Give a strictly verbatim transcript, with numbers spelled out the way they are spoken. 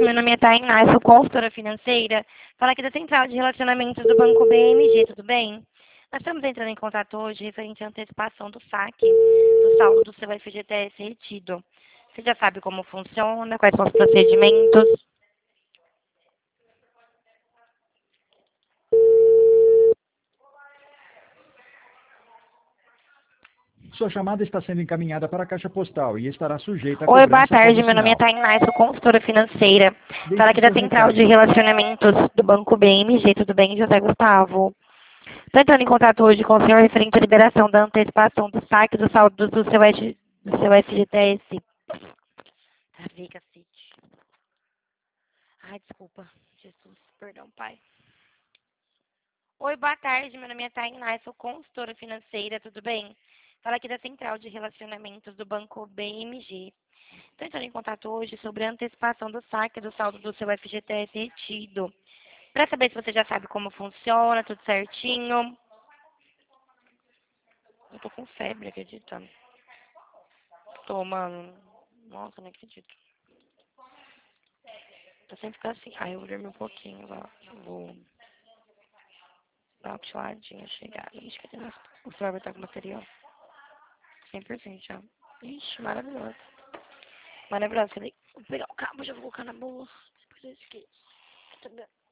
meu nome é Tainá, sou consultora financeira. Fala aqui da Central de Relacionamentos do Banco B M G, tudo bem? Nós estamos entrando em contato hoje referente à antecipação do saque do saldo do seu F G T S retido. Você já sabe como funciona, quais são os procedimentos? Sua chamada está sendo encaminhada para a caixa postal e estará sujeita a Oi, boa cobrança após tarde, o meu nome é sinal. Tainá, sou consultora financeira. Fala Deixe aqui da seu Central de recado. Relacionamentos do Banco B M G, tudo bem, José Gustavo? Estou entrando em contato hoje com o senhor referente à liberação da antecipação do saque do saldo do seu, F- do seu F G T S. Travei, cacete. Ai, desculpa. Jesus, perdão, pai. Oi, boa tarde. Meu nome é Tainá, sou consultora financeira, tudo bem? Fala aqui da Central de Relacionamentos do Banco B M G. Estou entrando em contato hoje sobre a antecipação do saque do saldo do seu F G T S retido. Para saber se você já sabe como funciona, tudo certinho. Eu tô com febre, acredita? Tô, mano. Nossa, não acredito. Tô sempre ficar assim. Ai, eu vou dormir um pouquinho lá. Vou dar uma cochiladinha, chegar. Ixi, cadê nossa? O celular vai estar com bateria, ó. cem por cento já. Ixi, maravilhoso. Maravilhoso. Falei, vou pegar o cabo, já vou colocar na bolsa. Depois eu esqueço.